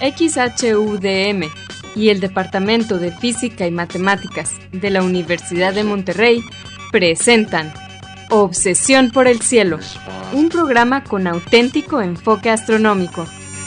XHUDM y el Departamento de Física y Matemáticas de la Universidad de Monterrey presentan Obsesión por el Cielo, un programa con auténtico enfoque astronómico.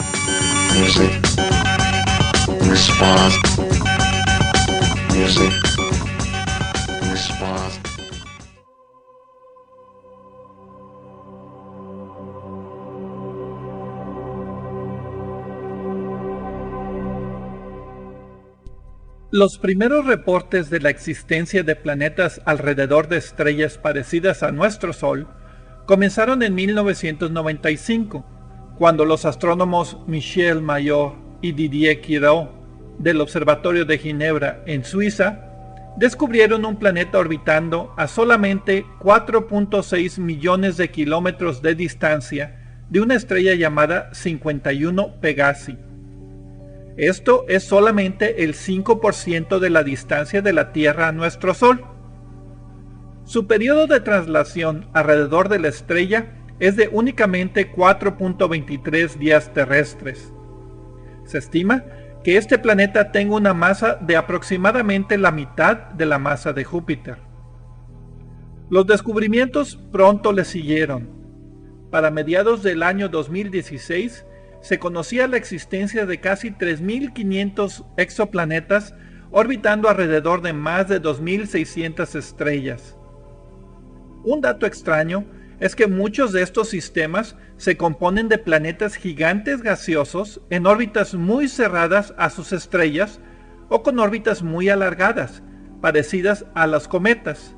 Los primeros reportes de la existencia de planetas alrededor de estrellas parecidas a nuestro Sol comenzaron en 1995, cuando los astrónomos Michel Mayor y Didier Quiroz del Observatorio de Ginebra en Suiza descubrieron un planeta orbitando a solamente 4.6 millones de kilómetros de distancia de una estrella llamada 51 Pegasi. Esto es solamente el 5% de la distancia de la Tierra a nuestro Sol. Su periodo de traslación alrededor de la estrella es de únicamente 4.23 días terrestres. Se estima que este planeta tenga una masa de aproximadamente la mitad de la masa de Júpiter. Los descubrimientos pronto le siguieron. Para mediados del año 2016, se conocía la existencia de casi 3.500 exoplanetas orbitando alrededor de más de 2.600 estrellas. Un dato extraño es que muchos de estos sistemas se componen de planetas gigantes gaseosos en órbitas muy cerradas a sus estrellas o con órbitas muy alargadas, parecidas a los cometas.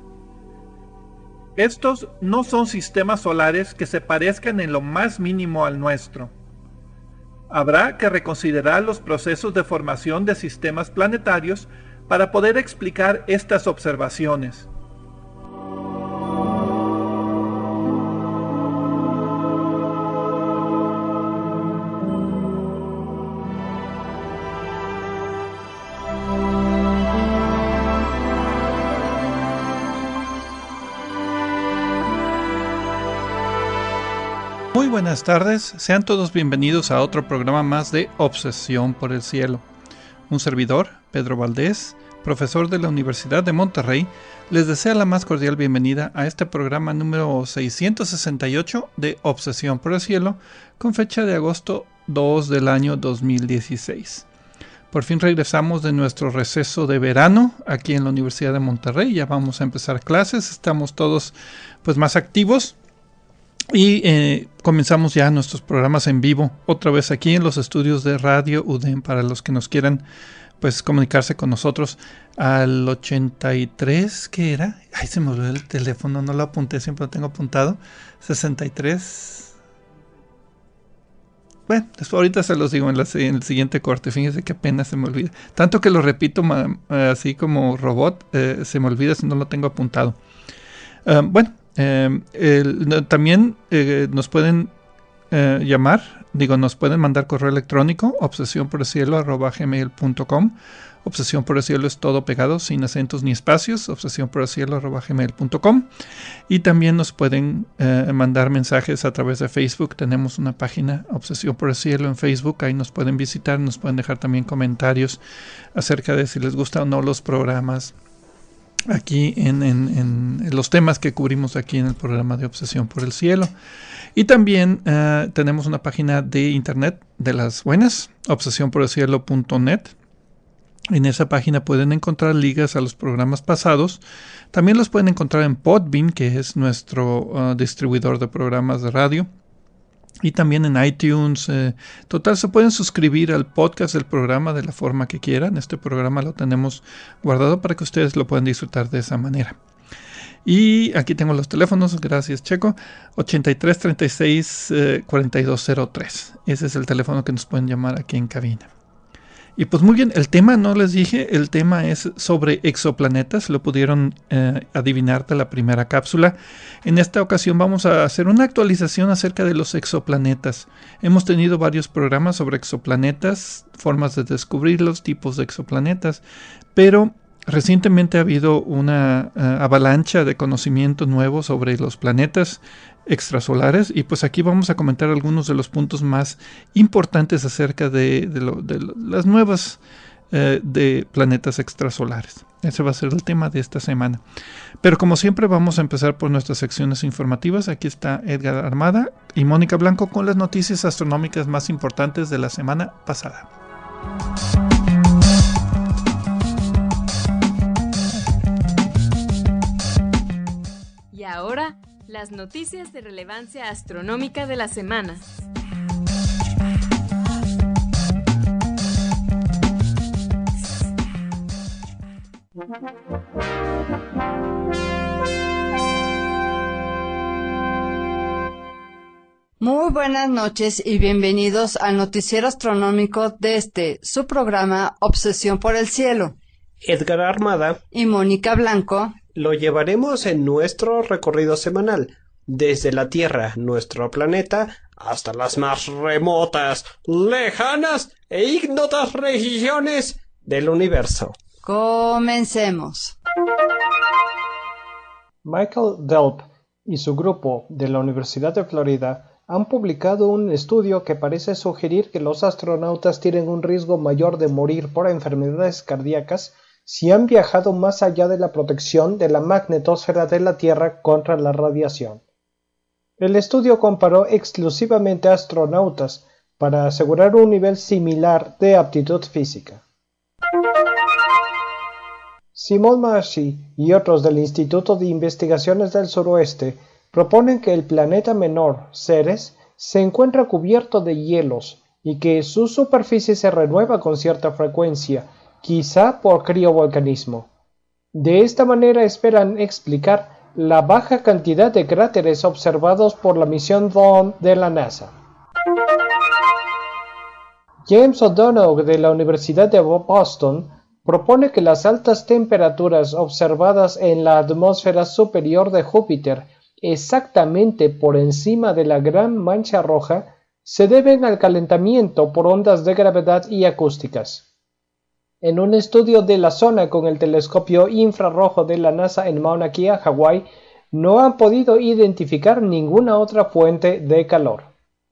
Estos no son sistemas solares que se parezcan en lo más mínimo al nuestro. Habrá que reconsiderar los procesos de formación de sistemas planetarios para poder explicar estas observaciones. Muy buenas tardes, sean todos bienvenidos a otro programa más de Obsesión por el Cielo. Un servidor, Pedro Valdés, profesor de la Universidad de Monterrey, les desea la más cordial bienvenida a este programa número 668 de Obsesión por el Cielo, con fecha de agosto 2 del año 2016. Por fin regresamos de nuestro receso de verano aquí en la Universidad de Monterrey, ya vamos a empezar clases, estamos todos pues más activos. Y comenzamos ya nuestros programas en vivo, otra vez aquí en los estudios de Radio UDEM, para los que nos quieran pues comunicarse con nosotros al 83, ¿qué era? Ay, se me olvidó el teléfono, no lo apunté, siempre lo tengo apuntado, 63. Bueno, después ahorita se los digo en el siguiente corte, fíjense que apenas se me olvida. Tanto que lo repito así como robot, se me olvida si no lo tengo apuntado. También nos pueden llamar, nos pueden mandar correo electrónico, obsesionporelcielo@gmail.com. Obsesión por el Cielo es todo pegado, sin acentos ni espacios, obsesionporelcielo@gmail.com. Y también nos pueden mandar mensajes a través de Facebook. Tenemos una página, Obsesión por el Cielo, en Facebook. Ahí nos pueden visitar, nos pueden dejar también comentarios acerca de si les gustan o no los programas aquí en los temas que cubrimos aquí en el programa de Obsesión por el Cielo. Y también tenemos una página de internet de las buenas, obsesionporelcielo.net. En esa página pueden encontrar ligas a los programas pasados. También los pueden encontrar en Podbean, que es nuestro distribuidor de programas de radio. Y también en iTunes. Total, se pueden suscribir al podcast del programa de la forma que quieran. Este programa lo tenemos guardado para que ustedes lo puedan disfrutar de esa manera. Y aquí tengo los teléfonos, gracias Checo, 83 36 4203. Ese es el teléfono que nos pueden llamar aquí en cabina. Y pues muy bien, el tema no les dije, el tema es sobre exoplanetas, lo pudieron adivinar de la primera cápsula. En esta ocasión vamos a hacer una actualización acerca de los exoplanetas. Hemos tenido varios programas sobre exoplanetas, formas de descubrirlos, tipos de exoplanetas, pero recientemente ha habido una avalancha de conocimiento nuevo sobre los planetas extrasolares, y pues aquí vamos a comentar algunos de los puntos más importantes acerca de las nuevas de planetas extrasolares. Ese va a ser el tema de esta semana. Pero como siempre vamos a empezar por nuestras secciones informativas. Aquí está Edgar Armada y Mónica Blanco con las noticias astronómicas más importantes de la semana pasada. Y ahora, las noticias de relevancia astronómica de la semana. Muy buenas noches y bienvenidos al noticiero astronómico de su programa Obsesión por el Cielo. Edgar Armada y Mónica Blanco lo llevaremos en nuestro recorrido semanal, desde la Tierra, nuestro planeta, hasta las más remotas, lejanas e ignotas regiones del universo. Comencemos. Michael Delp y su grupo de la Universidad de Florida han publicado un estudio que parece sugerir que los astronautas tienen un riesgo mayor de morir por enfermedades cardíacas si han viajado más allá de la protección de la magnetosfera de la Tierra contra la radiación. El estudio comparó exclusivamente a astronautas para asegurar un nivel similar de aptitud física. Simon Massey y otros del Instituto de Investigaciones del Suroeste proponen que el planeta menor, Ceres, se encuentra cubierto de hielos y que su superficie se renueva con cierta frecuencia, quizá por criovolcanismo. De esta manera esperan explicar la baja cantidad de cráteres observados por la misión Dawn de la NASA. James O'Donoghue de la Universidad de Boston propone que las altas temperaturas observadas en la atmósfera superior de Júpiter, exactamente por encima de la Gran Mancha Roja, se deben al calentamiento por ondas de gravedad y acústicas. En un estudio de la zona con el telescopio infrarrojo de la NASA en Mauna Kea, Hawái, no han podido identificar ninguna otra fuente de calor.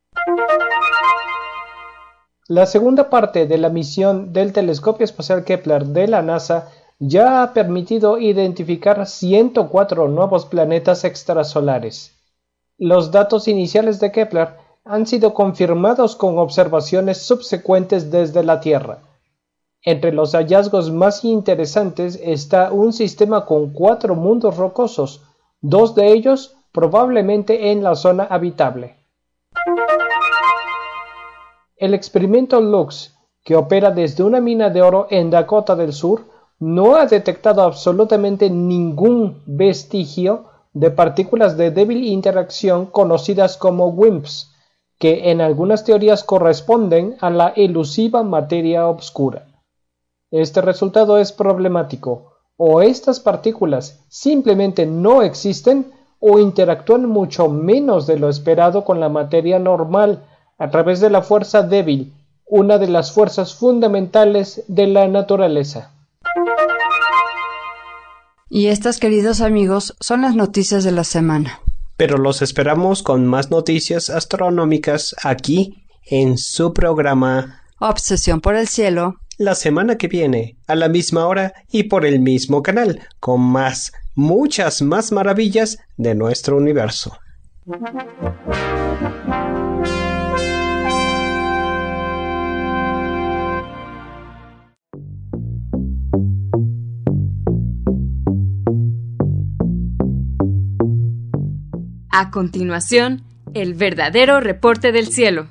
La segunda parte de la misión del telescopio espacial Kepler de la NASA ya ha permitido identificar 104 nuevos planetas extrasolares. Los datos iniciales de Kepler han sido confirmados con observaciones subsecuentes desde la Tierra. Entre los hallazgos más interesantes está un sistema con 4 mundos rocosos, 2 de ellos probablemente en la zona habitable. El experimento LUX, que opera desde una mina de oro en Dakota del Sur, no ha detectado absolutamente ningún vestigio de partículas de débil interacción conocidas como WIMPs, que en algunas teorías corresponden a la elusiva materia oscura. Este resultado es problemático, o estas partículas simplemente no existen o interactúan mucho menos de lo esperado con la materia normal a través de la fuerza débil, una de las fuerzas fundamentales de la naturaleza. Y estas, queridos amigos, son las noticias de la semana. Pero los esperamos con más noticias astronómicas aquí en su programa Obsesión por el Cielo, la semana que viene, a la misma hora y por el mismo canal, con muchas más maravillas de nuestro universo. A continuación, el verdadero reporte del cielo.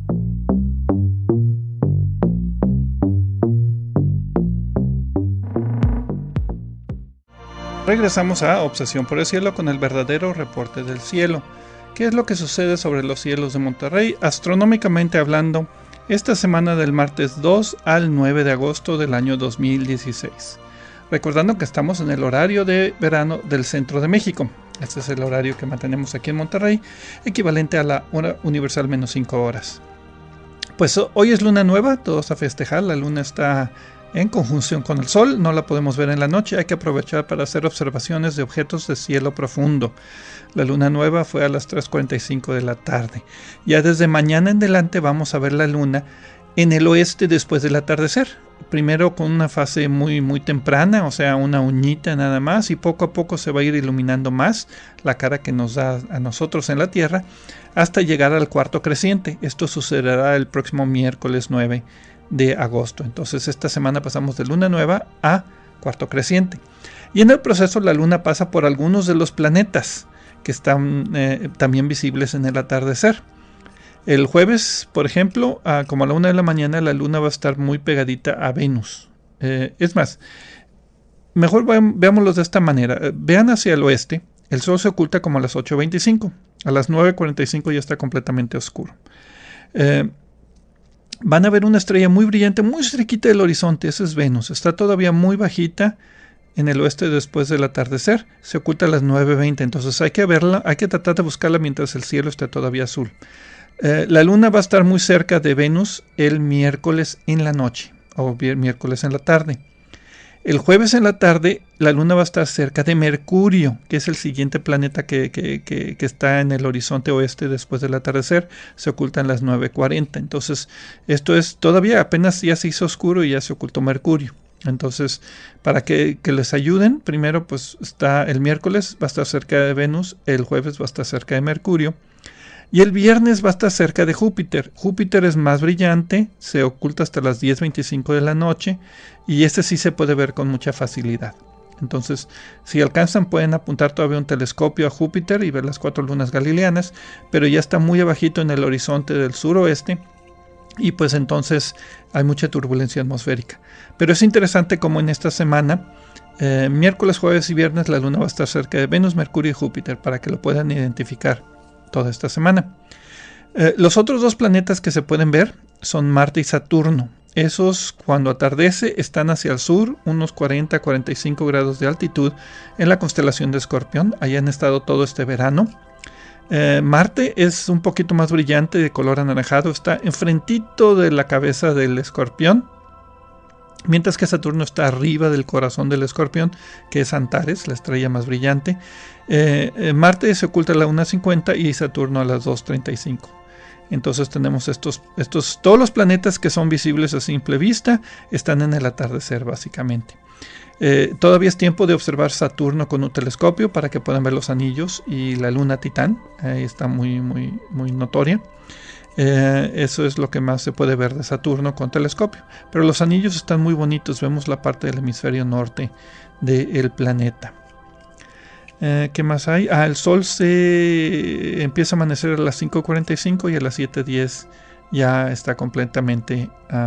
Regresamos a Obsesión por el Cielo con el verdadero reporte del cielo. ¿Qué es lo que sucede sobre los cielos de Monterrey, astronómicamente hablando, esta semana del martes 2 al 9 de agosto del año 2016? Recordando que estamos en el horario de verano del centro de México. Este es el horario que mantenemos aquí en Monterrey, equivalente a la hora universal menos 5 horas. Pues hoy es luna nueva, todos a festejar, la luna está en conjunción con el Sol. No la podemos ver en la noche, hay que aprovechar para hacer observaciones de objetos de cielo profundo. La luna nueva fue a las 3:45 de la tarde. Ya desde mañana en adelante vamos a ver la luna en el oeste después del atardecer. Primero con una fase muy muy temprana, o sea, una uñita nada más, y poco a poco se va a ir iluminando más la cara que nos da a nosotros en la Tierra, hasta llegar al cuarto creciente. Esto sucederá el próximo miércoles 9 de agosto. Entonces esta semana pasamos de luna nueva a cuarto creciente. Y en el proceso la luna pasa por algunos de los planetas que están también visibles en el atardecer. El jueves, por ejemplo, como a la 1 de la mañana, la luna va a estar muy pegadita a Venus. Es más, mejor veámoslo de esta manera. Vean hacia el oeste, el Sol se oculta como a las 8:25. A las 9:45 ya está completamente oscuro. Van a ver una estrella muy brillante, muy cerquita del horizonte. Esa es Venus. Está todavía muy bajita en el oeste después del atardecer. Se oculta a las 9:20. Entonces hay que verla, hay que tratar de buscarla mientras el cielo esté todavía azul. La luna va a estar muy cerca de Venus el miércoles en la noche o miércoles en la tarde. El jueves en la tarde la luna va a estar cerca de Mercurio, que es el siguiente planeta que está en el horizonte oeste después del atardecer. Se oculta en las 9:40. Entonces esto es todavía apenas ya se hizo oscuro y ya se ocultó Mercurio. Entonces, para que les ayuden, primero pues está el miércoles va a estar cerca de Venus, el jueves va a estar cerca de Mercurio. Y el viernes va a estar cerca de Júpiter. Júpiter es más brillante, se oculta hasta las 10:25 de la noche y este sí se puede ver con mucha facilidad. Entonces, si alcanzan pueden apuntar todavía un telescopio a Júpiter y ver las 4 lunas galileanas, pero ya está muy abajito en el horizonte del suroeste y pues entonces hay mucha turbulencia atmosférica. Pero es interesante como en esta semana, miércoles, jueves y viernes la luna va a estar cerca de Venus, Mercurio y Júpiter para que lo puedan identificar toda esta semana. Los otros dos planetas que se pueden ver son Marte y Saturno. Esos cuando atardece están hacia el sur, unos 40-45 grados de altitud en la constelación de Escorpión. Allá han estado todo este verano. Marte es un poquito más brillante, de color anaranjado, está enfrentito de la cabeza del Escorpión, mientras que Saturno está arriba del corazón del Escorpión, que es Antares, la estrella más brillante. Marte se oculta a la 1:50 y Saturno a las 2:35. Entonces tenemos todos los planetas que son visibles a simple vista están en el atardecer básicamente. Todavía es tiempo de observar Saturno con un telescopio para que puedan ver los anillos y la luna Titán. Ahí está muy notoria. Eso es lo que más se puede ver de Saturno con telescopio. Pero los anillos están muy bonitos. Vemos la parte del hemisferio norte del planeta. ¿Qué más hay? El Sol se empieza a amanecer a las 5:45 y a las 7:10 ya está completamente,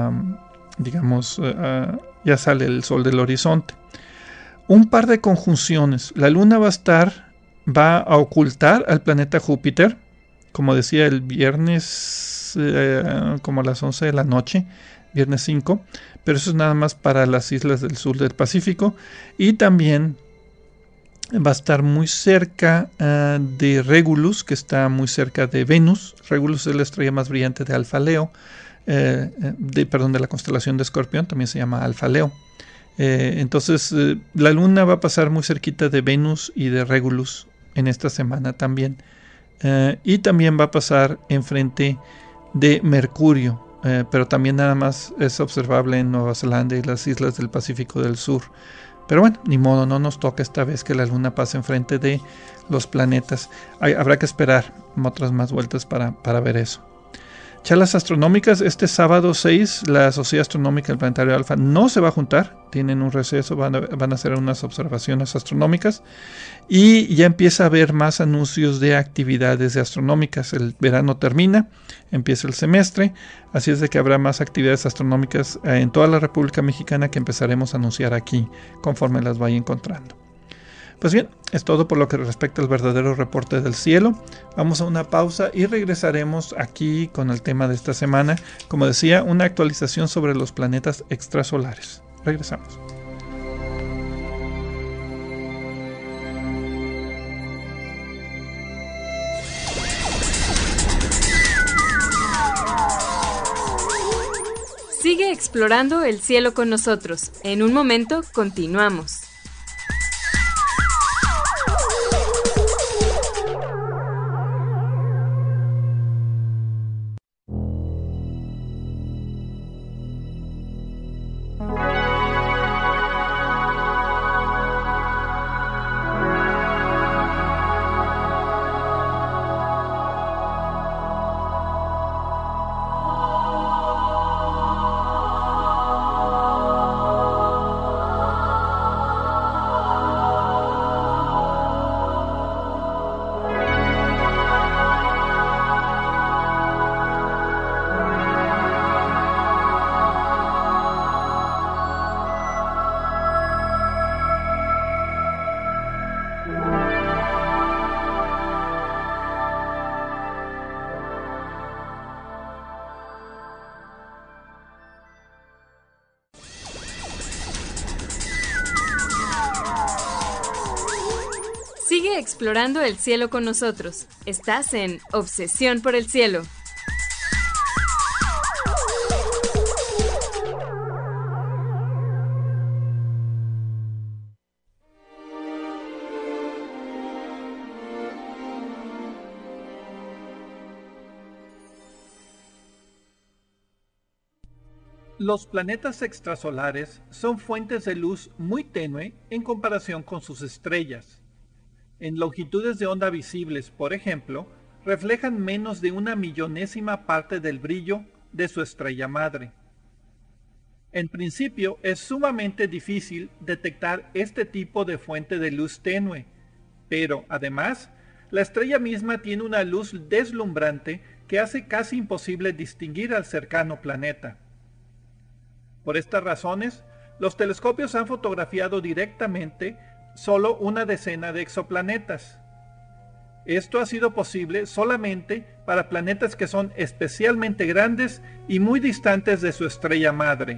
ya sale el Sol del horizonte. Un par de conjunciones. La Luna va a ocultar al planeta Júpiter, como decía, el viernes como a las 11 de la noche, viernes 5, pero eso es nada más para las islas del sur del Pacífico. Y también va a estar muy cerca de Regulus, que está muy cerca de Venus. Regulus es la estrella más brillante de Alfa Leo, de la constelación de Escorpión, también se llama Alfa Leo. Entonces la luna va a pasar muy cerquita de Venus y de Regulus en esta semana también. Y también va a pasar enfrente de Mercurio, pero también nada más es observable en Nueva Zelanda y las islas del Pacífico del Sur. Pero bueno, ni modo, no nos toca esta vez que la luna pase enfrente de los planetas. Habrá que esperar otras más vueltas para ver eso. Charlas astronómicas, este sábado 6, la Sociedad Astronómica del Planetario Alfa no se va a juntar, tienen un receso, van a hacer unas observaciones astronómicas y ya empieza a haber más anuncios de actividades astronómicas. El verano termina, empieza el semestre, así es de que habrá más actividades astronómicas en toda la República Mexicana que empezaremos a anunciar aquí conforme las vaya encontrando. Pues bien, es todo por lo que respecta al verdadero reporte del cielo. Vamos a una pausa y regresaremos aquí con el tema de esta semana. Como decía, una actualización sobre los planetas extrasolares. Regresamos. Sigue explorando el cielo con nosotros. En un momento continuamos. Sigue explorando el cielo con nosotros. Estás en Obsesión por el Cielo. Los planetas extrasolares son fuentes de luz muy tenue en comparación con sus estrellas. En longitudes de onda visibles, por ejemplo, reflejan menos de 1/1000ª parte del brillo de su estrella madre. En principio, es sumamente difícil detectar este tipo de fuente de luz tenue, pero además, la estrella misma tiene una luz deslumbrante que hace casi imposible distinguir al cercano planeta. Por estas razones, los telescopios han fotografiado directamente solo una decena de exoplanetas. Esto ha sido posible solamente para planetas que son especialmente grandes y muy distantes de su estrella madre.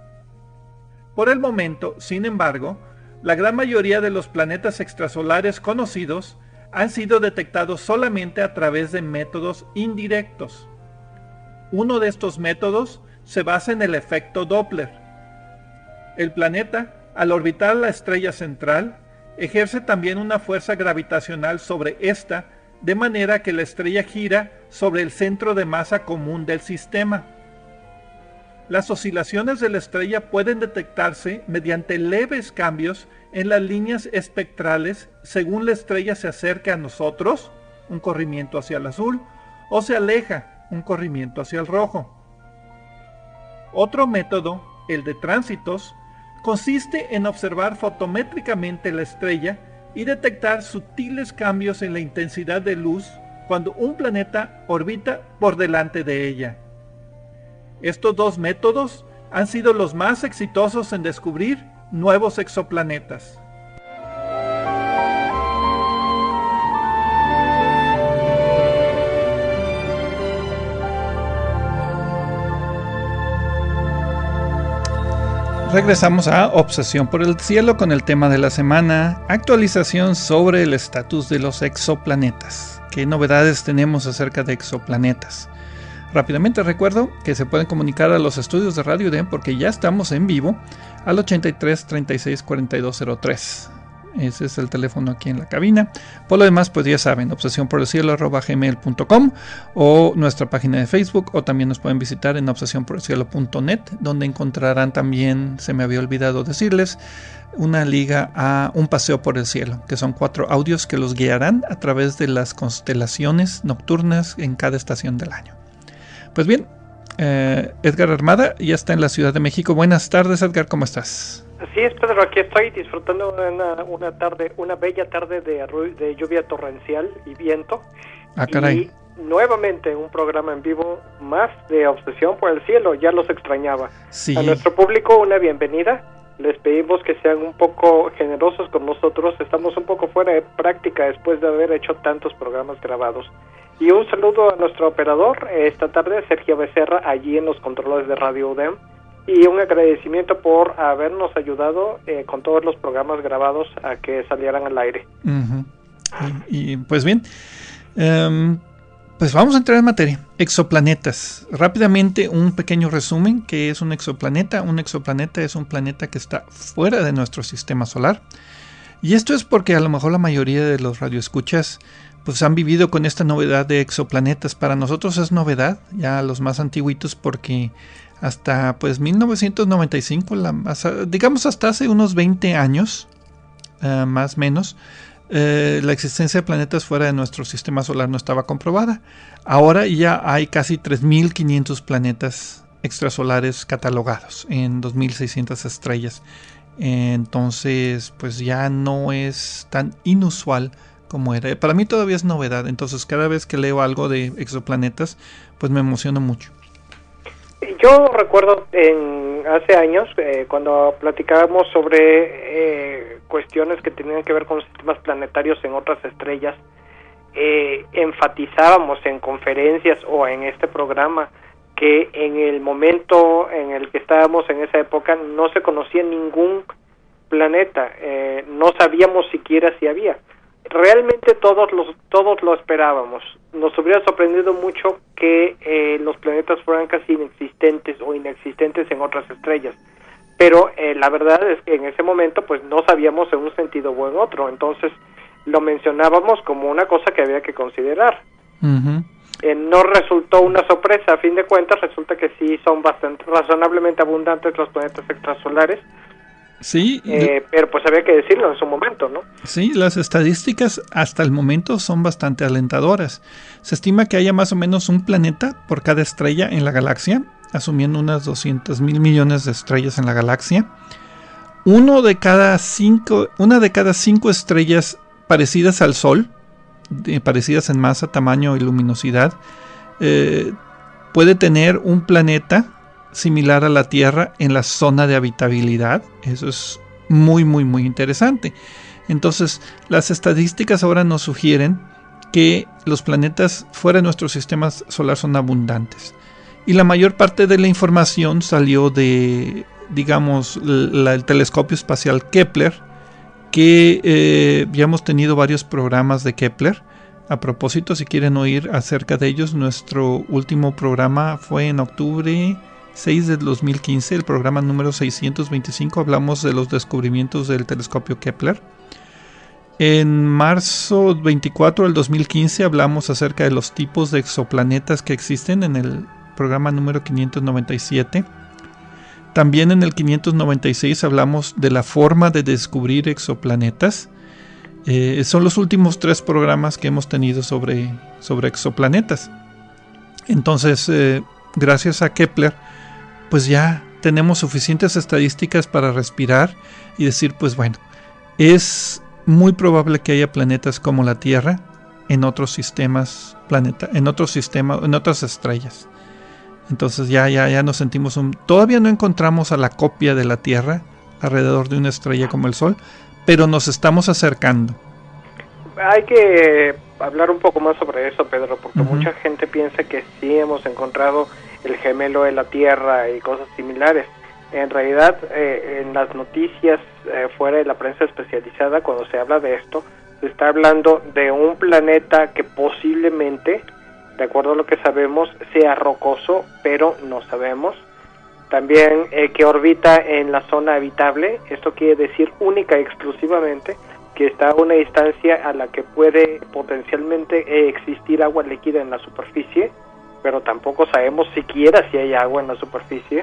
Por el momento, sin embargo, la gran mayoría de los planetas extrasolares conocidos han sido detectados solamente a través de métodos indirectos. Uno de estos métodos se basa en el efecto Doppler. El planeta, al orbitar la estrella central, ejerce también una fuerza gravitacional sobre esta, de manera que la estrella gira sobre el centro de masa común del sistema. Las oscilaciones de la estrella pueden detectarse mediante leves cambios en las líneas espectrales según la estrella se acerca a nosotros, un corrimiento hacia el azul, o se aleja, un corrimiento hacia el rojo. Otro método, el de tránsitos, consiste en observar fotométricamente la estrella y detectar sutiles cambios en la intensidad de luz cuando un planeta orbita por delante de ella. Estos dos métodos han sido los más exitosos en descubrir nuevos exoplanetas. Regresamos a Obsesión por el Cielo con el tema de la semana, actualización sobre el estatus de los exoplanetas. ¿Qué novedades tenemos acerca de exoplanetas? Rápidamente recuerdo que se pueden comunicar a los estudios de Radio UDEM porque ya estamos en vivo al 83 36 42 03. Ese es el teléfono aquí en la cabina. Por lo demás, pues ya saben, obsesionporelcielo@gmail.com o nuestra página de Facebook, o también nos pueden visitar en obsesionporelcielo.net, donde encontrarán también, se me había olvidado decirles, una liga a Un paseo por el cielo, que son 4 audios que los guiarán a través de las constelaciones nocturnas en cada estación del año. Pues bien, Edgar Armada ya está en la Ciudad de México. Buenas tardes, Edgar, ¿cómo estás? Así es, Pedro, aquí estoy disfrutando una bella tarde de lluvia torrencial y viento. Ah, caray. Y nuevamente un programa en vivo más de Obsesión por el Cielo, ya los extrañaba. Sí. A nuestro público una bienvenida, les pedimos que sean un poco generosos con nosotros, estamos un poco fuera de práctica después de haber hecho tantos programas grabados. Y un saludo a nuestro operador esta tarde, Sergio Becerra, allí en los controles de Radio UDEM. Y un agradecimiento por habernos ayudado con todos los programas grabados a que salieran al aire. Uh-huh. Y pues bien, Pues vamos a entrar en materia. Exoplanetas. Rápidamente un pequeño resumen. ¿Qué es un exoplaneta? Un exoplaneta es un planeta que está fuera de nuestro sistema solar. Y esto es porque a lo mejor la mayoría de los radioescuchas pues han vivido con esta novedad de exoplanetas. Para nosotros es novedad, ya los más antiguitos, porque hasta pues 1995, digamos hasta hace unos 20 años, más o menos, la existencia de planetas fuera de nuestro sistema solar no estaba comprobada. Ahora ya hay casi 3.500 planetas extrasolares catalogados en 2.600 estrellas. Entonces pues ya no es tan inusual como era. Para mí todavía es novedad, entonces cada vez que leo algo de exoplanetas pues me emociona mucho. Yo recuerdo hace años cuando platicábamos sobre cuestiones que tenían que ver con sistemas planetarios en otras estrellas, enfatizábamos en conferencias o en este programa que en el momento en el que estábamos en esa época no se conocía ningún planeta, no sabíamos siquiera si había. Realmente todos lo esperábamos. Nos hubiera sorprendido mucho que los planetas fueran casi inexistentes o inexistentes en otras estrellas, pero la verdad es que en ese momento pues no sabíamos en un sentido o en otro, entonces lo mencionábamos como una cosa que había que considerar. Uh-huh. No resultó una sorpresa, a fin de cuentas resulta que sí son bastante razonablemente abundantes los planetas extrasolares. Sí, pero pues había que decirlo en su momento, ¿no? Sí, las estadísticas hasta el momento son bastante alentadoras. Se estima que haya más o menos un planeta por cada estrella en la galaxia, asumiendo unas 200,000 millones de estrellas en la galaxia. Una de cada cinco estrellas parecidas al Sol, parecidas en masa, tamaño y luminosidad, puede tener un planeta similar a la Tierra en la zona de habitabilidad. Eso es muy muy muy interesante. Entonces las estadísticas ahora nos sugieren que los planetas fuera de nuestro sistema solar son abundantes, y la mayor parte de la información salió de, digamos, el telescopio espacial Kepler, que ya hemos tenido varios programas de Kepler. A propósito, si quieren oír acerca de ellos, nuestro último programa fue en octubre 6 del 2015, el programa número 625, hablamos de los descubrimientos del telescopio Kepler. En marzo 24 del 2015 hablamos acerca de los tipos de exoplanetas que existen en el programa número 597. También en el 596 hablamos de la forma de descubrir exoplanetas. Son los últimos 3 programas que hemos tenido sobre exoplanetas. Entonces, gracias a Kepler, pues ya tenemos suficientes estadísticas para respirar y decir, pues bueno, es muy probable que haya planetas como la Tierra en otros sistemas, en otras estrellas. Entonces ya nos sentimos todavía no encontramos a la copia de la Tierra alrededor de una estrella como el Sol, pero nos estamos acercando. Hay que hablar un poco más sobre eso, Pedro, porque Uh-huh. mucha gente piensa que sí hemos encontrado el gemelo de la Tierra y cosas similares. En realidad, en las noticias fuera de la prensa especializada, cuando se habla de esto, se está hablando de un planeta que posiblemente, de acuerdo a lo que sabemos, sea rocoso, pero no sabemos. También que orbita en la zona habitable. Esto quiere decir única y exclusivamente que está a una distancia a la que puede potencialmente existir agua líquida en la superficie, pero tampoco sabemos siquiera si hay agua en la superficie.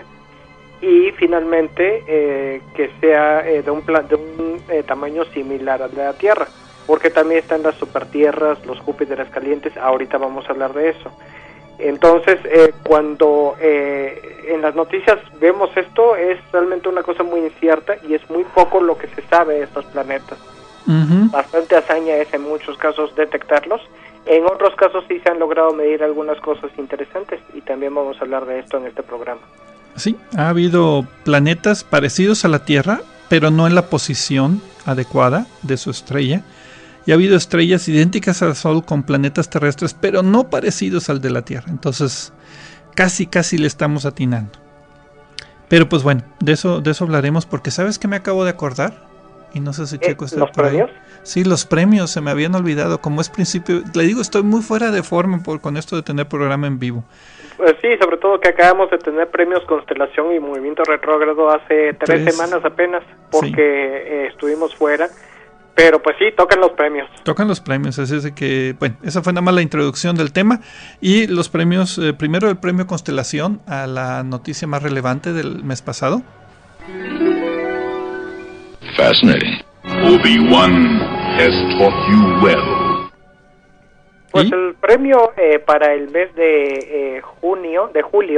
Y finalmente que sea de un tamaño similar al de la Tierra, porque también están las supertierras, los Júpiteres calientes. Ahorita vamos a hablar de eso. Entonces, cuando en las noticias vemos esto, es realmente una cosa muy incierta y es muy poco lo que se sabe de estos planetas. Uh-huh. Bastante hazaña es en muchos casos detectarlos. En otros casos sí se han logrado medir algunas cosas interesantes, y también vamos a hablar de esto en este programa. Sí, ha habido planetas parecidos a la Tierra, pero no en la posición adecuada de su estrella. Y ha habido estrellas idénticas al Sol con planetas terrestres, pero no parecidos al de la Tierra. Entonces, casi le estamos atinando. Pero pues bueno, de eso hablaremos, porque ¿sabes qué me acabo de acordar? Y no sé si Checo está ¿Los por ahí. premios? Sí, los premios, se me habían olvidado. Como es principio, le digo, estoy muy fuera de forma con esto de tener programa en vivo. Pues sí, sobre todo que acabamos de tener premios Constelación y Movimiento Retrógrado hace 3 semanas apenas, porque estuvimos fuera. Pero pues sí, tocan los premios. Tocan los premios, así es de que, bueno, esa fue nada más la introducción del tema. Y los premios, primero el premio Constelación a la noticia más relevante del mes pasado. Fascinating. Obi-Wan has taught you well. Pues el premio para el mes de julio,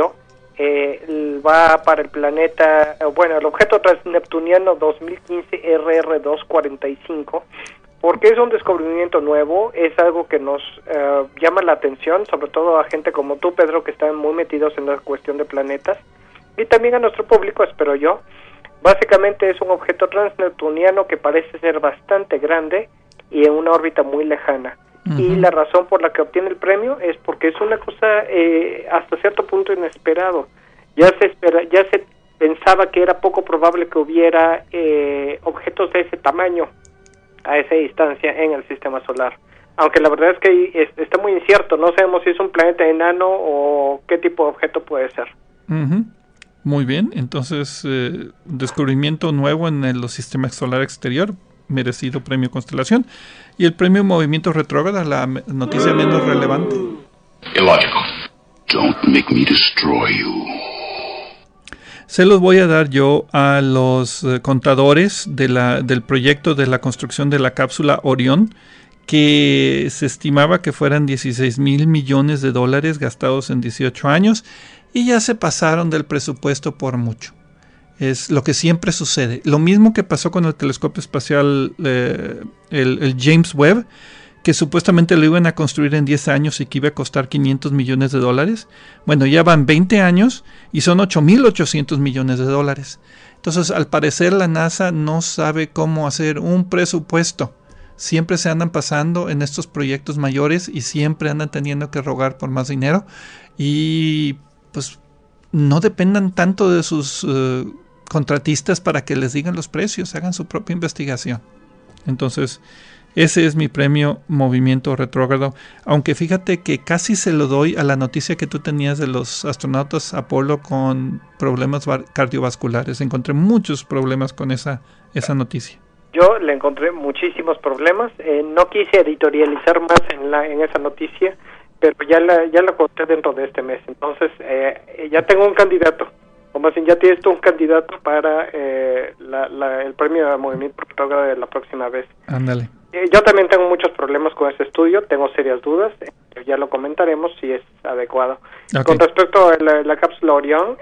va para el planeta, el objeto transneptuniano 2015 RR245, porque es un descubrimiento nuevo, es algo que nos llama la atención, sobre todo a gente como tú, Pedro, que están muy metidos en la cuestión de planetas, y también a nuestro público, espero yo. Básicamente es un objeto transneptuniano que parece ser bastante grande y en una órbita muy lejana. Uh-huh. Y la razón por la que obtiene el premio es porque es una cosa hasta cierto punto inesperado. Ya se pensaba que era poco probable que hubiera objetos de ese tamaño a esa distancia en el sistema solar. Aunque la verdad es que está muy incierto, no sabemos si es un planeta enano o qué tipo de objeto puede ser. Uh-huh. Muy bien, entonces descubrimiento nuevo en el sistema solar exterior, merecido premio Constelación. Y el premio Movimiento Retrógrado, la noticia menos relevante. Illogical. Don't make me destroy you. Se los voy a dar yo a los contadores del proyecto de la construcción de la cápsula Orión, que se estimaba que fueran 16,000 millones de dólares gastados en 18 años y ya se pasaron del presupuesto por mucho. Es lo que siempre sucede. Lo mismo que pasó con el telescopio espacial, el James Webb, que supuestamente lo iban a construir en 10 años y que iba a costar 500 millones de dólares. Bueno, ya van 20 años y son 8,800 millones de dólares. Entonces, al parecer, la NASA no sabe cómo hacer un presupuesto. Siempre se andan pasando en estos proyectos mayores y siempre andan teniendo que rogar por más dinero. Y pues no dependan tanto de sus contratistas para que les digan los precios, hagan su propia investigación. Entonces, ese es mi premio Movimiento Retrógrado, aunque fíjate que casi se lo doy a la noticia que tú tenías de los astronautas Apolo con problemas cardiovasculares. Encontré muchos problemas con esa noticia. Yo le encontré muchísimos problemas, no quise editorializar más en esa noticia, pero ya la conté dentro de este mes, entonces ya tengo un candidato. O más bien, ya tienes tú un candidato para el premio de Movimiento Retrógrado de la próxima vez. Ándale. Yo también tengo muchos problemas con este estudio, tengo serias dudas, ya lo comentaremos si es adecuado. Okay. Con respecto a la cápsula Orión,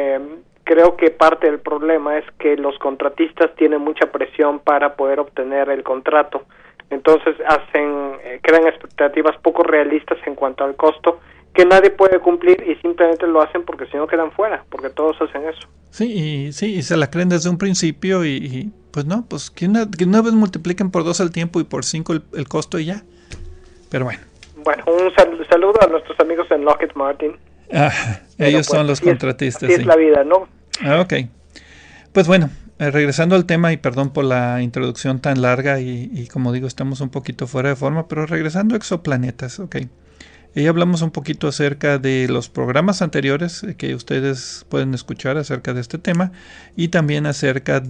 creo que parte del problema es que los contratistas tienen mucha presión para poder obtener el contrato. Entonces crean expectativas poco realistas en cuanto al costo, que nadie puede cumplir y simplemente lo hacen porque si no quedan fuera, porque todos hacen eso. Sí, y se la creen desde un principio y pues no, pues que una vez multipliquen por 2 el tiempo y por 5 el costo y ya. Pero bueno. Bueno, un saludo a nuestros amigos en Lockheed Martin. Ellos son los contratistas. Así es la vida, ¿no? Ok. Pues bueno, regresando al tema y perdón por la introducción tan larga y como digo, estamos un poquito fuera de forma, pero regresando a exoplanetas, ok. Y hablamos un poquito acerca de los programas anteriores que ustedes pueden escuchar acerca de este tema y también acerca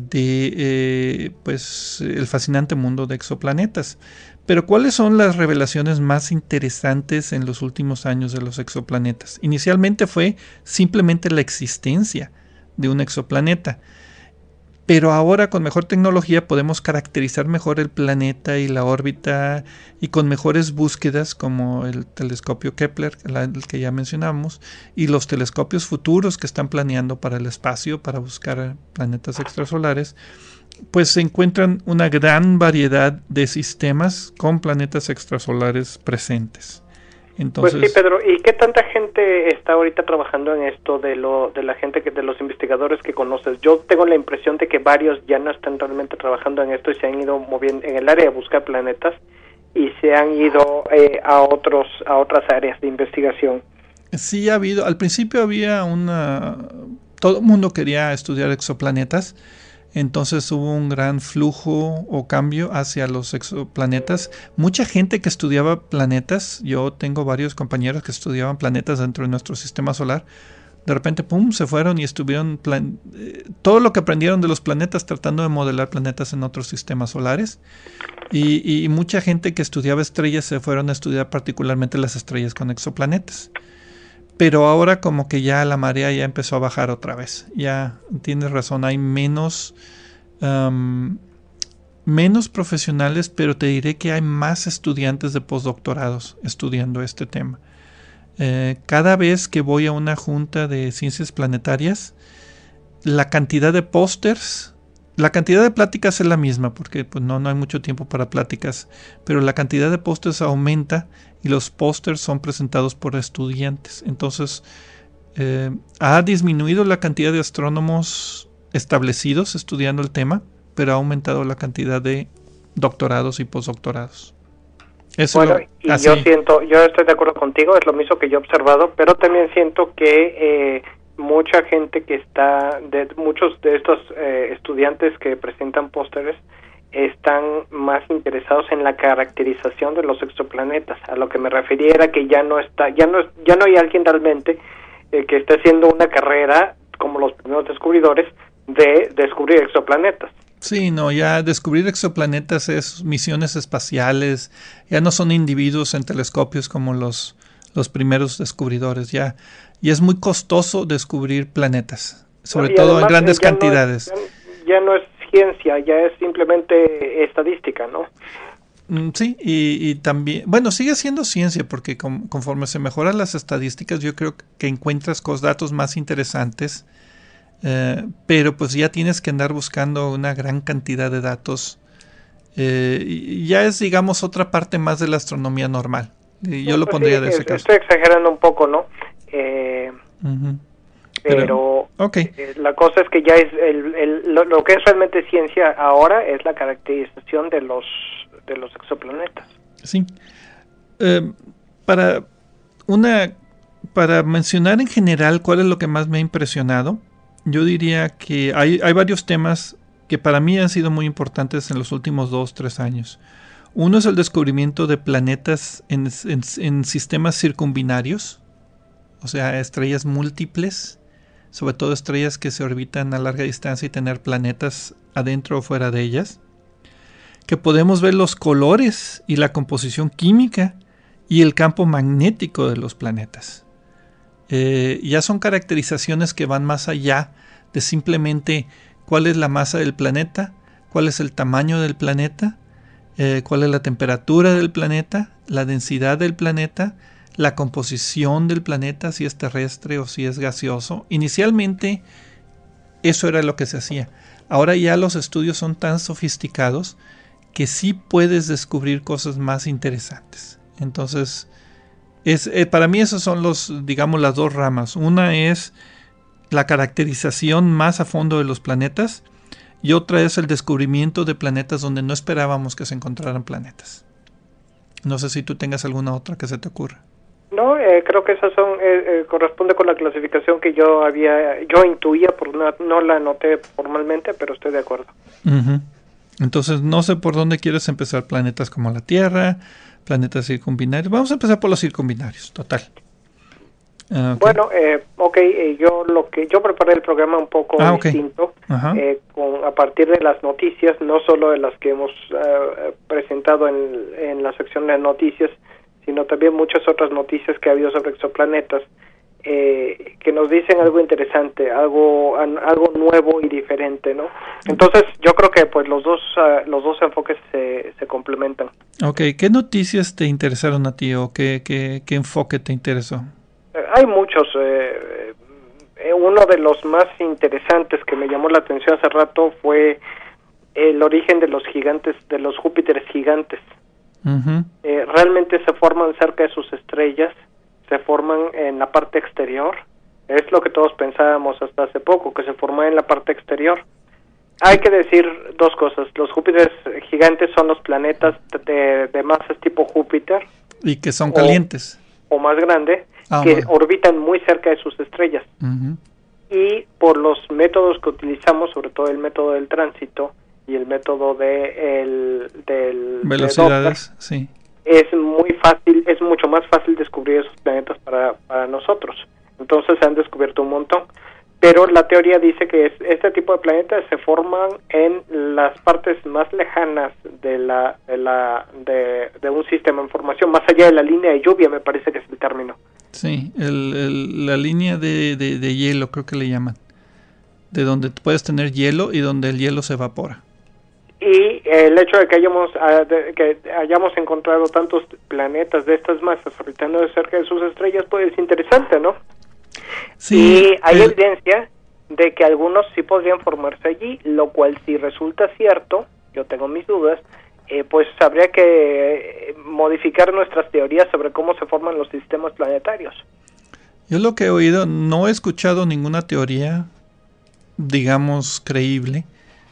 de el fascinante mundo de exoplanetas. Pero ¿cuáles son las revelaciones más interesantes en los últimos años de los exoplanetas? Inicialmente fue simplemente la existencia de un exoplaneta. Pero ahora con mejor tecnología podemos caracterizar mejor el planeta y la órbita y con mejores búsquedas como el telescopio Kepler, el que ya mencionamos, y los telescopios futuros que están planeando para el espacio para buscar planetas extrasolares, pues se encuentran una gran variedad de sistemas con planetas extrasolares presentes. Entonces, pues sí, Pedro, ¿y qué tanta gente está ahorita trabajando en esto de la gente de los investigadores que conoces? Yo tengo la impresión de que varios ya no están realmente trabajando en esto y se han ido moviendo en el área de buscar planetas y se han ido a otras áreas de investigación. Sí, al principio había todo el mundo quería estudiar exoplanetas. Entonces hubo un gran flujo o cambio hacia los exoplanetas. Mucha gente que estudiaba planetas, yo tengo varios compañeros que estudiaban planetas dentro de nuestro sistema solar, de repente, pum, se fueron y estuvieron todo lo que aprendieron de los planetas tratando de modelar planetas en otros sistemas solares. Y mucha gente que estudiaba estrellas se fueron a estudiar particularmente las estrellas con exoplanetas. Pero ahora como que ya la marea ya empezó a bajar otra vez. Ya tienes razón, hay menos profesionales, pero te diré que hay más estudiantes de postdoctorados estudiando este tema. Cada vez que voy a una junta de ciencias planetarias, la cantidad de pósters, la cantidad de pláticas es la misma, porque pues, no hay mucho tiempo para pláticas, pero la cantidad de pósters aumenta y los pósters son presentados por estudiantes. Entonces, ha disminuido la cantidad de astrónomos establecidos estudiando el tema, pero ha aumentado la cantidad de doctorados y postdoctorados. Eso bueno, y yo estoy de acuerdo contigo, es lo mismo que yo he observado, pero también siento que mucha gente que muchos de estos estudiantes que presentan pósteres están más interesados en la caracterización de los exoplanetas. A lo que me refería era que ya no hay alguien realmente que esté haciendo una carrera como los primeros descubridores de descubrir exoplanetas. Sí, no, ya descubrir exoplanetas es misiones espaciales, ya no son individuos en telescopios como los primeros descubridores, ya es muy costoso descubrir planetas, sobre todo además, en grandes cantidades. Ya no es ciencia, ya es simplemente estadística, ¿no? Sí, y también, bueno, sigue siendo ciencia porque conforme se mejoran las estadísticas, yo creo que encuentras datos más interesantes. Pero pues ya tienes que andar buscando una gran cantidad de datos. Ya es, digamos, otra parte más de la astronomía normal. Yo lo pondría de ese caso. Estoy exagerando un poco, ¿no? Pero okay. La cosa es que ya es lo que es realmente ciencia ahora es la caracterización de los exoplanetas. Sí. Para mencionar en general cuál es lo que más me ha impresionado, yo diría que hay varios temas que para mí han sido muy importantes en los últimos 2-3 años. Uno es el descubrimiento de planetas en sistemas circumbinarios, o sea, estrellas múltiples, sobre todo estrellas que se orbitan a larga distancia y tener planetas adentro o fuera de ellas. Que podemos ver los colores y la composición química y el campo magnético de los planetas. Ya son caracterizaciones que van más allá de simplemente cuál es la masa del planeta, cuál es el tamaño del planeta, cuál es la temperatura del planeta, la densidad del planeta, la composición del planeta, si es terrestre o si es gaseoso. Inicialmente eso era lo que se hacía. Ahora ya los estudios son tan sofisticados que sí puedes descubrir cosas más interesantes. Entonces, para mí esos son las dos ramas. Una es la caracterización más a fondo de los planetas y otra es el descubrimiento de planetas donde no esperábamos que se encontraran planetas. No sé si tú tengas alguna otra que se te ocurra. No, creo que esas son corresponde con la clasificación que yo intuía, no la anoté formalmente, pero estoy de acuerdo. Uh-huh. Entonces no sé por dónde quieres empezar. Planetas como la Tierra, planetas circumbinarios. Vamos a empezar por los circumbinarios, total. Okay. Bueno, yo preparé el programa un poco distinto, a partir de las noticias, no solo de las que hemos presentado en la sección de noticias, sino también muchas otras noticias que ha habido sobre exoplanetas, que nos dicen algo interesante, algo nuevo y diferente, ¿no? Entonces yo creo que pues los dos enfoques se complementan. Okay, ¿qué noticias te interesaron a ti o qué enfoque te interesó? Hay muchos. Uno de los más interesantes que me llamó la atención hace rato fue el origen de los gigantes, de los Júpiteres gigantes. Uh-huh. Realmente se forman cerca de sus estrellas, se forman en la parte exterior. Es lo que todos pensábamos hasta hace poco, que se forman en la parte exterior. Hay que decir dos cosas. Los Júpiteres gigantes son los planetas de masas tipo Júpiter. Y que son calientes. O más grande, que orbitan muy cerca de sus estrellas. Uh-huh. Y por los métodos que utilizamos, sobre todo el método del tránsito y el método del velocidades, sí. Es mucho más fácil descubrir esos planetas para nosotros. Entonces se han descubierto un montón. Pero la teoría dice que este tipo de planetas se forman en las partes más lejanas de un sistema en formación, más allá de la línea de lluvia, me parece que es el término. Sí, la línea de hielo, creo que le llaman, de donde puedes tener hielo y donde el hielo se evapora. Y el hecho de que hayamos encontrado tantos planetas de estas masas orbitando cerca de sus estrellas, pues es interesante, ¿no? Sí, y hay evidencia de que algunos sí podrían formarse allí, lo cual si resulta cierto, yo tengo mis dudas, pues habría que modificar nuestras teorías sobre cómo se forman los sistemas planetarios. Yo lo que he oído, no he escuchado ninguna teoría, digamos, creíble,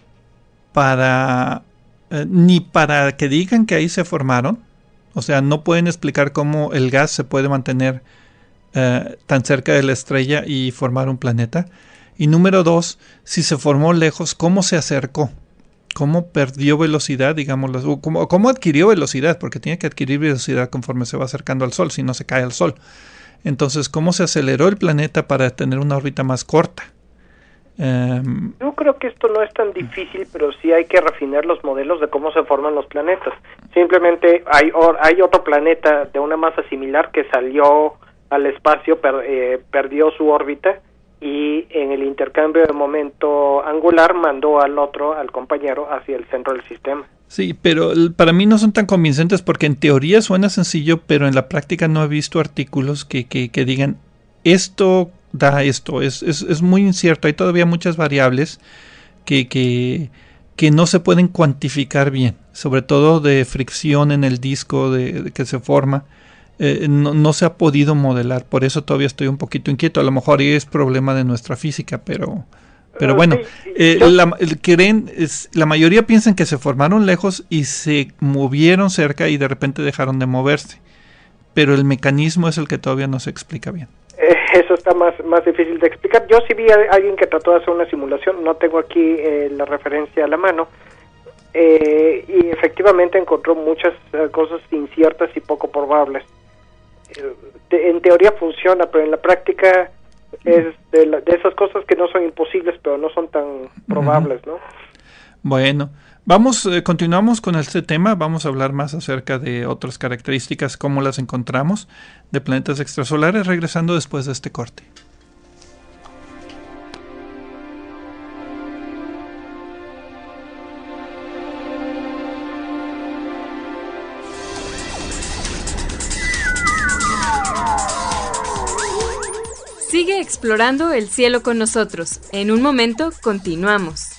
ni para que digan que ahí se formaron. O sea, no pueden explicar cómo el gas se puede mantener tan cerca de la estrella y formar un planeta. Y número 2, si se formó lejos, ¿cómo se acercó? ¿Cómo perdió velocidad, digámoslo? ¿Cómo adquirió velocidad? Porque tiene que adquirir velocidad conforme se va acercando al Sol, si no se cae al Sol. Entonces, ¿cómo se aceleró el planeta para tener una órbita más corta? Yo creo que esto no es tan difícil, pero sí hay que refinar los modelos de cómo se forman los planetas. Simplemente hay otro planeta de una masa similar que salió al espacio, perdió su órbita, y en el intercambio de momento angular mandó al compañero, hacia el centro del sistema. Sí, pero para mí no son tan convincentes porque en teoría suena sencillo, pero en la práctica no he visto artículos que digan esto da esto. Es muy incierto, hay todavía muchas variables que no se pueden cuantificar bien, sobre todo de fricción en el disco de que se forma. No se ha podido modelar, por eso todavía estoy un poquito inquieto. A lo mejor es problema de nuestra física, pero bueno, la mayoría piensan que se formaron lejos y se movieron cerca y de repente dejaron de moverse, pero el mecanismo es el que todavía no se explica bien. Eso está más difícil de explicar. Yo sí vi a alguien que trató de hacer una simulación, no tengo aquí la referencia a la mano, y efectivamente encontró muchas cosas inciertas y poco probables. En teoría funciona, pero en la práctica es de esas cosas que no son imposibles, pero no son tan probables, ¿no? Bueno, continuamos con este tema. Vamos a hablar más acerca de otras características, cómo las encontramos, de planetas extrasolares, regresando después de este corte. Sigue explorando el cielo con nosotros. En un momento continuamos.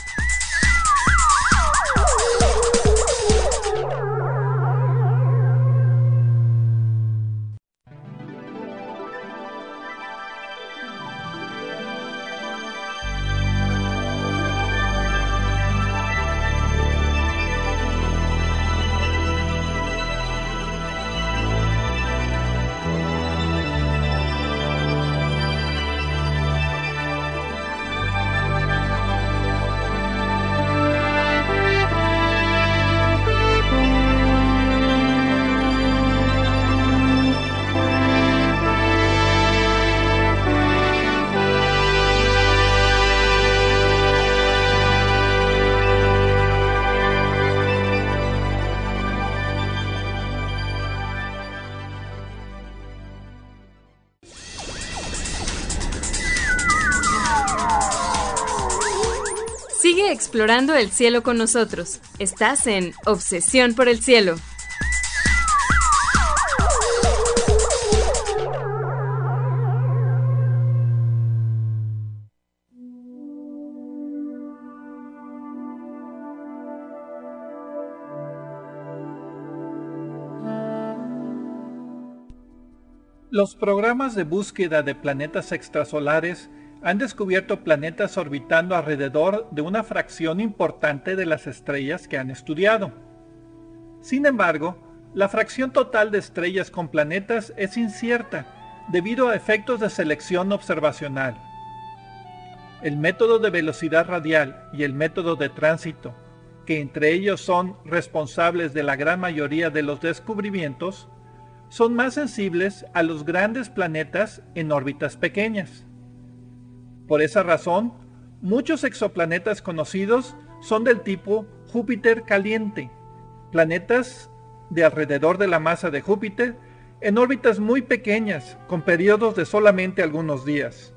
Sigue explorando el cielo con nosotros. Estás en Obsesión por el Cielo. Los programas de búsqueda de planetas extrasolares han descubierto planetas orbitando alrededor de una fracción importante de las estrellas que han estudiado. Sin embargo, la fracción total de estrellas con planetas es incierta debido a efectos de selección observacional. El método de velocidad radial y el método de tránsito, que entre ellos son responsables de la gran mayoría de los descubrimientos, son más sensibles a los grandes planetas en órbitas pequeñas. Por esa razón, muchos exoplanetas conocidos son del tipo Júpiter caliente, planetas de alrededor de la masa de Júpiter en órbitas muy pequeñas, con periodos de solamente algunos días.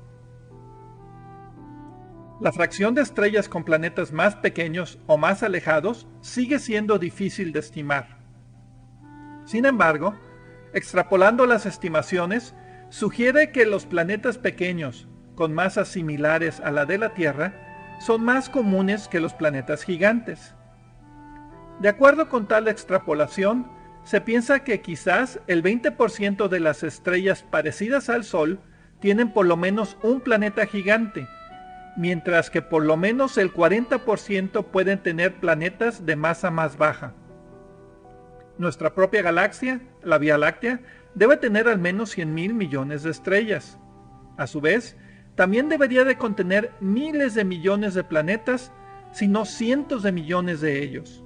La fracción de estrellas con planetas más pequeños o más alejados sigue siendo difícil de estimar. Sin embargo, extrapolando las estimaciones, sugiere que los planetas pequeños, con masas similares a la de la Tierra, son más comunes que los planetas gigantes. De acuerdo con tal extrapolación, se piensa que quizás el 20% de las estrellas parecidas al Sol tienen por lo menos un planeta gigante, mientras que por lo menos el 40% pueden tener planetas de masa más baja. Nuestra propia galaxia, la Vía Láctea, debe tener al menos 100.000 millones de estrellas. A su vez, también debería de contener miles de millones de planetas, si no cientos de millones de ellos.